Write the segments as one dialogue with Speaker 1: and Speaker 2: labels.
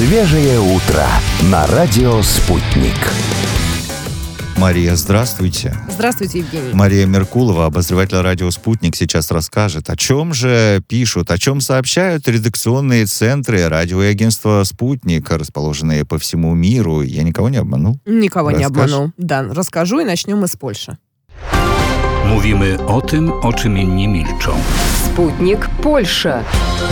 Speaker 1: Свежее утро на радио «Спутник».
Speaker 2: Мария, здравствуйте.
Speaker 3: Здравствуйте, Евгений.
Speaker 2: Мария Меркулова, обозреватель радио «Спутник», сейчас расскажет, о чем же пишут, о чем сообщают редакционные центры радио и агентства «Спутник», расположенные по всему миру. Я никого не обманул?
Speaker 3: Никого не обманул. Да, расскажу и начнем мы с Польши.
Speaker 4: Mówimy o tym, o czym inni milczą.
Speaker 5: Спутник Польша.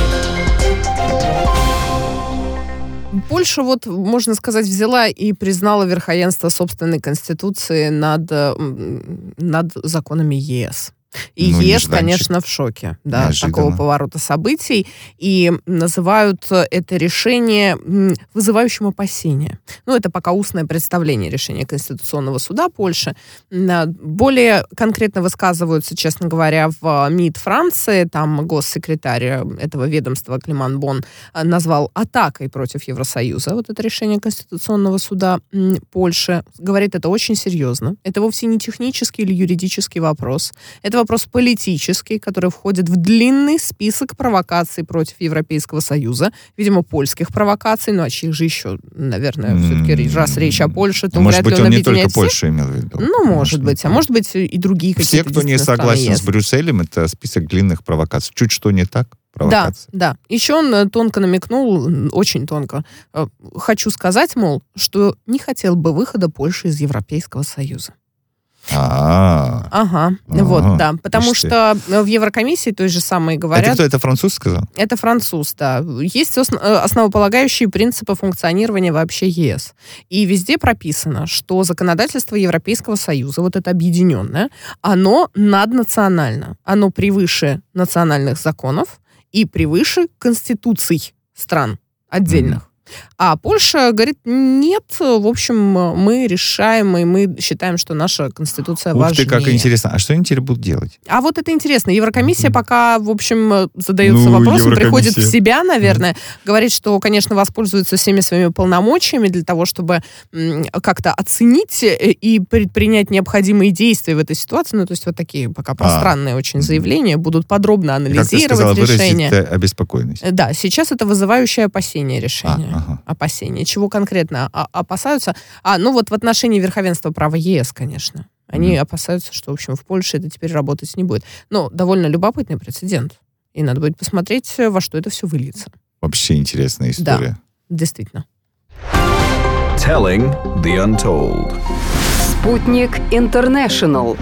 Speaker 3: Польша, можно сказать, взяла и признала верховенство собственной конституции над законами ЕС. И ЕС, конечно, в шоке от такого поворота событий. И называют это решение вызывающим опасения. Это пока устное представление решения Конституционного суда Польши. Более конкретно высказываются, честно говоря, в МИД Франции. Там госсекретарь этого ведомства Климан Бон назвал атакой против Евросоюза это решение Конституционного суда Польши. Говорит, это очень серьезно. Это вовсе не технический или юридический вопрос. Это вопрос политический, который входит в длинный список провокаций против Европейского Союза. Видимо, польских провокаций. А чьих же еще, наверное, все-таки раз речь о Польше, то
Speaker 2: может
Speaker 3: вряд ли
Speaker 2: быть,
Speaker 3: он
Speaker 2: не
Speaker 3: объединяет
Speaker 2: только
Speaker 3: всех.
Speaker 2: Польшу имел в виду.
Speaker 3: Может быть. А может быть, и другие
Speaker 2: Все,
Speaker 3: какие-то
Speaker 2: кто не согласен с
Speaker 3: страны
Speaker 2: Брюсселем, это список длинных провокаций. Чуть что не так.
Speaker 3: Да. Еще он тонко намекнул, очень тонко. Хочу сказать, мол, что не хотел бы выхода Польши из Европейского Союза. Потому что в Еврокомиссии той же самой говорят...
Speaker 2: Это кто, это француз сказал?
Speaker 3: Это француз, да. Есть основополагающие принципы функционирования вообще ЕС. И везде прописано, что законодательство Европейского Союза, это объединенное, оно наднационально. Оно превыше национальных законов и превыше конституций стран отдельных. А Польша говорит, нет, в общем, мы решаем, и мы считаем, что наша конституция важнее.
Speaker 2: Ух ты, как интересно. А что они теперь будут делать?
Speaker 3: А это интересно. Еврокомиссия пока, в общем, задается вопросом, приходит в себя, наверное, говорит, что, конечно, воспользуется всеми своими полномочиями для того, чтобы как-то оценить и предпринять необходимые действия в этой ситуации. То есть такие пока пространные очень заявления, будут подробно анализировать решение.
Speaker 2: Выразить обеспокоенность.
Speaker 3: Да, сейчас это вызывающее опасение решение. Опасения. Чего конкретно опасаются? В отношении верховенства права ЕС, конечно. Они опасаются, что, в общем, в Польше это теперь работать не будет. Но довольно любопытный прецедент. И надо будет посмотреть, во что это все выльется.
Speaker 2: Вообще интересная история.
Speaker 3: Да, действительно.
Speaker 4: Telling the Untold.
Speaker 5: Спутник Интернешнл.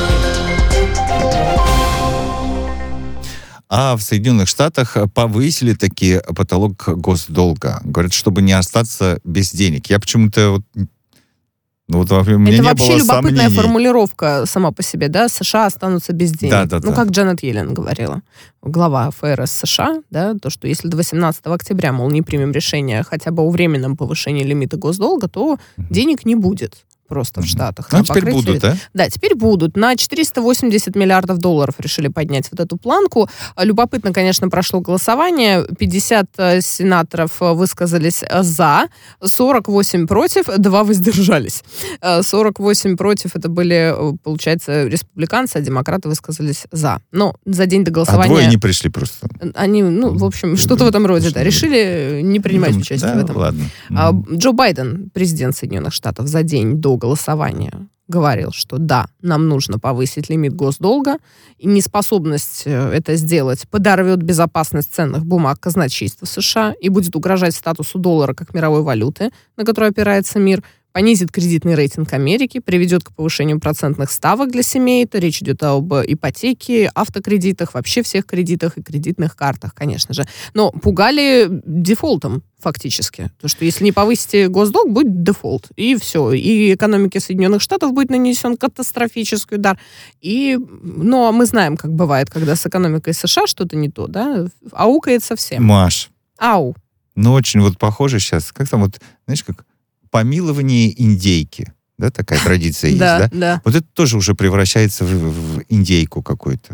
Speaker 2: А в Соединенных Штатах повысили таки потолок госдолга. Говорят, чтобы не остаться без денег. Я почему-то у меня
Speaker 3: это
Speaker 2: не
Speaker 3: вообще
Speaker 2: было
Speaker 3: любопытная
Speaker 2: сомнений.
Speaker 3: Формулировка сама по себе, да? США останутся без денег.
Speaker 2: Да.
Speaker 3: Как Джанет Йеллен говорила, глава ФРС США, да, то, что если до 18 октября, не примем решение хотя бы о временном повышении лимита госдолга, то денег не будет. Просто в Штатах.
Speaker 2: Теперь будут, да?
Speaker 3: Да, теперь будут. На 480 миллиардов долларов решили поднять эту планку. Любопытно, конечно, прошло голосование. 50 сенаторов высказались за, 48 против, 2 воздержались. 48 против это были, получается, республиканцы, а демократы высказались за. Но за день до голосования...
Speaker 2: А двое не пришли просто.
Speaker 3: Они, в общем, что-то в этом роде, решили не принимать участие в этом.
Speaker 2: Ладно.
Speaker 3: Джо Байден, президент Соединенных Штатов, за день до голосования говорил, что да, нам нужно повысить лимит госдолга, и неспособность это сделать подорвет безопасность ценных бумаг казначейства США и будет угрожать статусу доллара как мировой валюты, на которой опирается мир, понизит кредитный рейтинг Америки, приведет к повышению процентных ставок для семей. Это речь идет об ипотеке, автокредитах, вообще всех кредитах и кредитных картах, конечно же. Но пугали дефолтом фактически. То, что если не повысите госдолг, будет дефолт. И все. И экономике Соединенных Штатов будет нанесен катастрофический удар. А мы знаем, как бывает, когда с экономикой США что-то не то, да? Аукает совсем.
Speaker 2: Маш.
Speaker 3: Ау.
Speaker 2: Очень похоже сейчас. Как там знаешь, как помилование индейки. Да, такая традиция есть, да?
Speaker 3: Да.
Speaker 2: Это тоже уже превращается в индейку какую-то.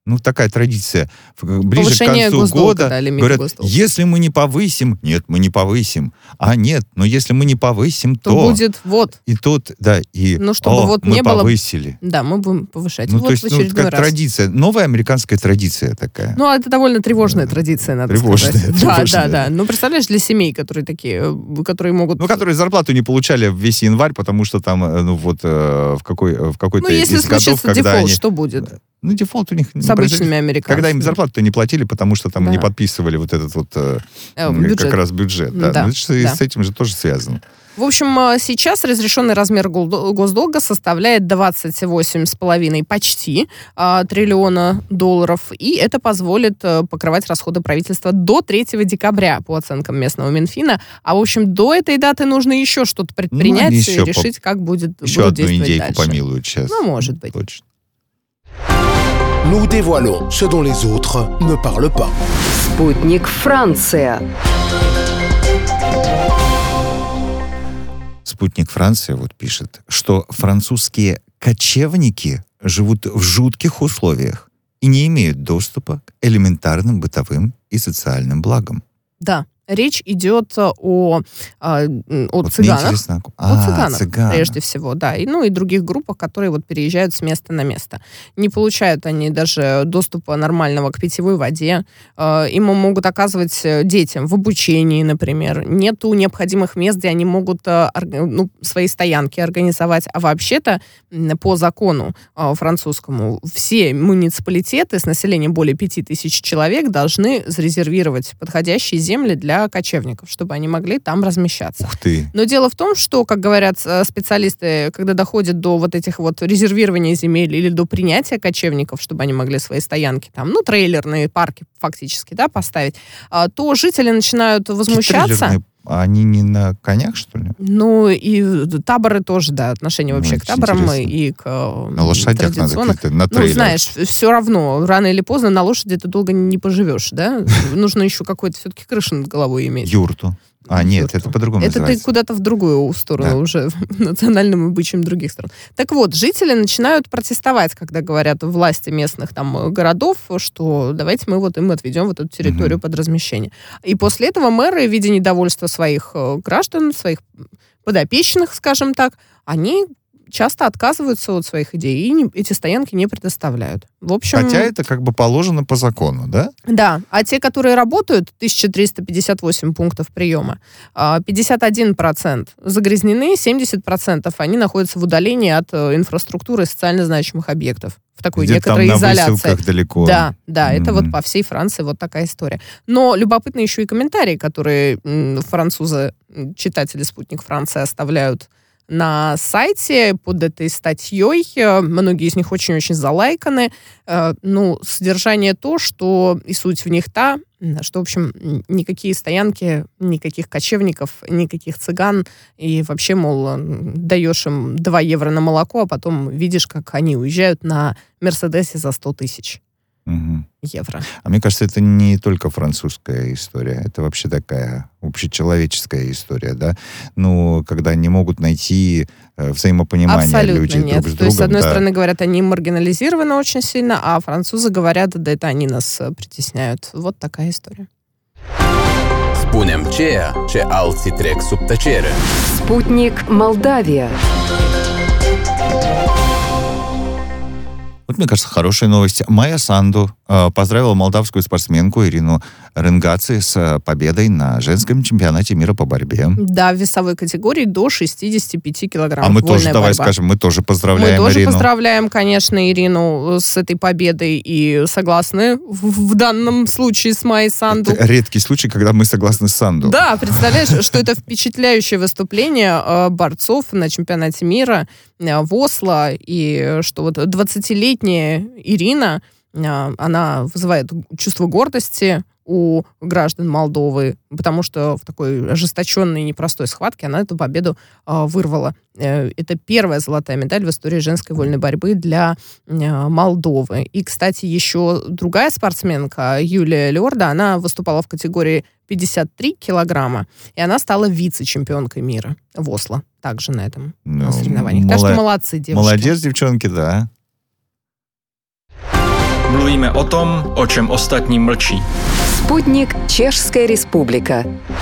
Speaker 2: такая традиция. Ближе
Speaker 3: повышение
Speaker 2: к концу года
Speaker 3: да,
Speaker 2: говорят, если мы не повысим, нет, мы не повысим. А нет, но если мы не повысим, то
Speaker 3: будет вот.
Speaker 2: И тут, да, и
Speaker 3: чтобы вот
Speaker 2: мы
Speaker 3: не
Speaker 2: повысили.
Speaker 3: Да, мы будем повышать.
Speaker 2: То есть,
Speaker 3: в очередной
Speaker 2: как
Speaker 3: раз.
Speaker 2: традиция, новая американская традиция такая.
Speaker 3: Это довольно тревожная традиция, надо сказать. Да. Представляешь, для семей, которые могут...
Speaker 2: которые зарплату не получали весь январь, потому что там, в какой-то
Speaker 3: если
Speaker 2: из годов,
Speaker 3: случится
Speaker 2: когда
Speaker 3: дефолт,
Speaker 2: они...
Speaker 3: что будет?
Speaker 2: Дефолт у них
Speaker 3: с обычными американцами.
Speaker 2: Когда им зарплату не платили, потому что там не подписывали вот этот
Speaker 3: бюджет.
Speaker 2: Как раз бюджет. Да. С этим же тоже связано.
Speaker 3: В общем, сейчас разрешенный размер госдолга составляет 28,5 почти триллиона долларов, и это позволит покрывать расходы правительства до 3 декабря, по оценкам местного Минфина. А, в общем, до этой даты нужно еще что-то предпринять и решить, как будет
Speaker 2: еще
Speaker 3: действовать
Speaker 2: одну индейку
Speaker 3: дальше.
Speaker 2: помилуют сейчас.
Speaker 3: Может быть.
Speaker 2: Точно.
Speaker 6: Nous dévoilons ce dont les autres ne parlent pas.
Speaker 5: Спутник Франция.
Speaker 2: Спутник Франция пишет, что французские кочевники живут в жутких условиях и не имеют доступа к элементарным бытовым и социальным благам.
Speaker 3: Да. Речь идет о цыганах.
Speaker 2: Мне интересно,
Speaker 3: о цыганах, прежде всего, да. И других группах, которые переезжают с места на место. Не получают они даже доступа нормального к питьевой воде. Им могут оказывать детям в обучении, например. Нету необходимых мест, где они могут свои стоянки организовать. А вообще-то, по закону французскому, все муниципалитеты с населением более 5000 человек должны зарезервировать подходящие земли для кочевников, чтобы они могли там размещаться.
Speaker 2: Ух ты!
Speaker 3: Но дело в том, что, как говорят специалисты, когда доходит до этих резервирования земель или до принятия кочевников, чтобы они могли свои стоянки там, трейлерные парки фактически, да, поставить, то жители начинают возмущаться.
Speaker 2: Они не на конях, что ли?
Speaker 3: И таборы тоже, да, отношение вообще к таборам
Speaker 2: интересно.
Speaker 3: И к
Speaker 2: на лошадях надо как-то, на трейлерах.
Speaker 3: Знаешь, все равно, рано или поздно на лошади ты долго не поживешь, да? Нужно еще какой-то все-таки крышу над головой иметь.
Speaker 2: Юрту. Нет, это по-другому называется.
Speaker 3: Это ты куда-то в другую сторону уже, в национальном обычаем других стран. Так вот, жители начинают протестовать, когда говорят власти местных городов, что давайте мы им отведем эту территорию под размещение. И после этого мэры, видя недовольство своих граждан, своих подопечных, скажем так, они часто отказываются от своих идей и эти стоянки не предоставляют. В общем,
Speaker 2: хотя это положено по закону, да?
Speaker 3: Да, а те, которые работают, 1358 пунктов приема, 51% загрязнены, 70% они находятся в удалении от инфраструктуры и социально значимых объектов. В такой некоторой изоляции.
Speaker 2: На выселках далеко.
Speaker 3: Да, это по всей Франции такая история. Но любопытны еще и комментарии, которые французы, читатели «Спутник Франции» оставляют на сайте под этой статьей. Многие из них очень-очень залайканы. Содержание то, что и суть в них та, что, в общем, никакие стоянки, никаких кочевников, никаких цыган, и вообще, мол, даешь им 2 евро на молоко, а потом видишь, как они уезжают на Мерседесе за 100 тысяч евро.
Speaker 2: А мне кажется, это не только французская история, это вообще такая общечеловеческая история, да? Когда не могут найти взаимопонимание
Speaker 3: абсолютно
Speaker 2: люди
Speaker 3: нет.
Speaker 2: друг с другом.
Speaker 3: То есть, с одной стороны, говорят, они маргинализированы очень сильно, а французы говорят, да это они нас притесняют. Вот такая история.
Speaker 7: Spunem ceea ce alții trec sub tăcere.
Speaker 5: Спутник Молдавия.
Speaker 2: Мне кажется, хорошая новость. Майя Санду поздравила молдавскую спортсменку Ирину Ренгаци с победой на женском чемпионате мира по борьбе.
Speaker 3: Да, в весовой категории до 65 килограммов.
Speaker 2: А мы тоже, давай скажем, мы тоже поздравляем Ирину.
Speaker 3: Мы тоже поздравляем, конечно, Ирину с этой победой и согласны в данном случае с Майей Санду.
Speaker 2: Это редкий случай, когда мы согласны с Санду.
Speaker 3: Да, представляешь, что это впечатляющее выступление борцов на чемпионате мира в Осло, и что 20-летняя Ирина, она вызывает чувство гордости у граждан Молдовы, потому что в такой ожесточенной и непростой схватке она эту победу вырвала. Это первая золотая медаль в истории женской вольной борьбы для Молдовы. И, кстати, еще другая спортсменка, Юлия Лёрда, она выступала в категории 53 килограмма, и она стала вице-чемпионкой мира в Осло, также на этом соревновании. Так что молодцы, девушки.
Speaker 2: Молодец, девчонки, да.
Speaker 8: Mluvíme o tom, o čem ostatní mlčí.
Speaker 5: Спутник Чешская Республика.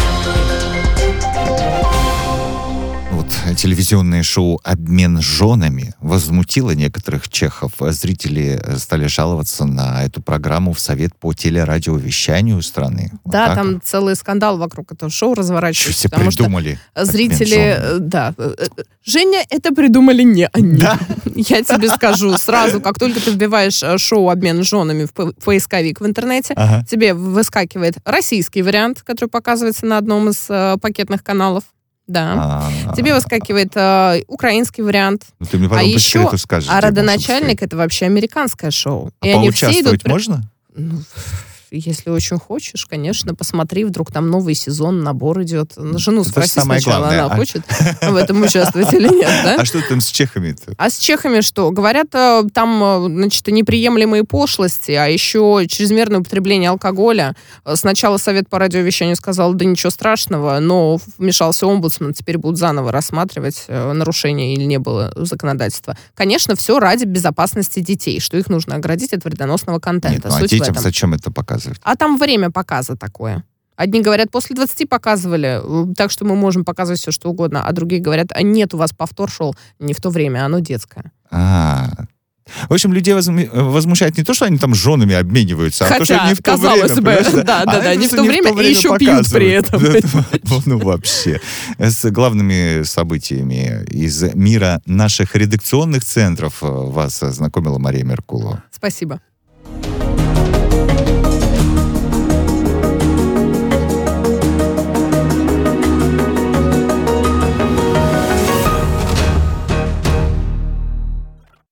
Speaker 2: Телевизионное шоу «Обмен женами» возмутило некоторых чехов. Зрители стали жаловаться на эту программу в Совет по телерадиовещанию страны.
Speaker 3: Да, вот там целый скандал вокруг этого шоу разворачивается.
Speaker 2: Все придумали.
Speaker 3: Зрители, да. Женя, это придумали не они. Да? Я тебе скажу сразу, как только ты вбиваешь шоу «Обмен женами» в поисковик в интернете, тебе выскакивает российский вариант, который показывается на одном из пакетных каналов. Да. Тебе выскакивает украинский вариант.
Speaker 2: Ну, ты мне потом
Speaker 3: еще
Speaker 2: скажешь,
Speaker 3: родоначальник — это вообще американское шоу.
Speaker 2: И они все идут... можно?
Speaker 3: Ну, если очень хочешь, конечно, посмотри, вдруг там новый сезон, набор идет. Жену спроси сначала, она хочет в этом участвовать или нет, да?
Speaker 2: А что там с чехами-то?
Speaker 3: А с чехами что? Говорят, там, значит, неприемлемые пошлости, а еще чрезмерное употребление алкоголя. Сначала Совет по радиовещанию сказал, да ничего страшного, но вмешался омбудсман, теперь будут заново рассматривать, нарушение или не было законодательства. Конечно, все ради безопасности детей, что их нужно оградить от вредоносного контента.
Speaker 2: Нет, ну, а детям зачем это показывать?
Speaker 3: А там время показа такое. Одни говорят, после 20 показывали, так что мы можем показывать все, что угодно, а другие говорят, а нет, у вас повтор шел не в то время, оно детское.
Speaker 2: В общем, людей возмущает не то, что они там с женами обмениваются, а то, что они в то время...
Speaker 3: Да, не в то время, и еще пьют при этом.
Speaker 2: Ну, вообще. С главными событиями из мира наших редакционных центров вас ознакомила Мария Меркулова.
Speaker 3: Спасибо.